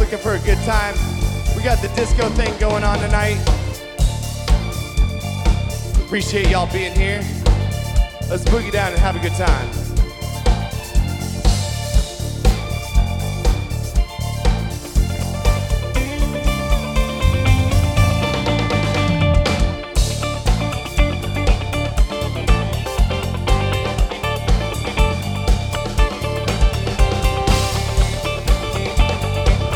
looking for a good time, we got the disco thing going on tonight. Appreciate y'all being here. Let's boogie down and have a good time.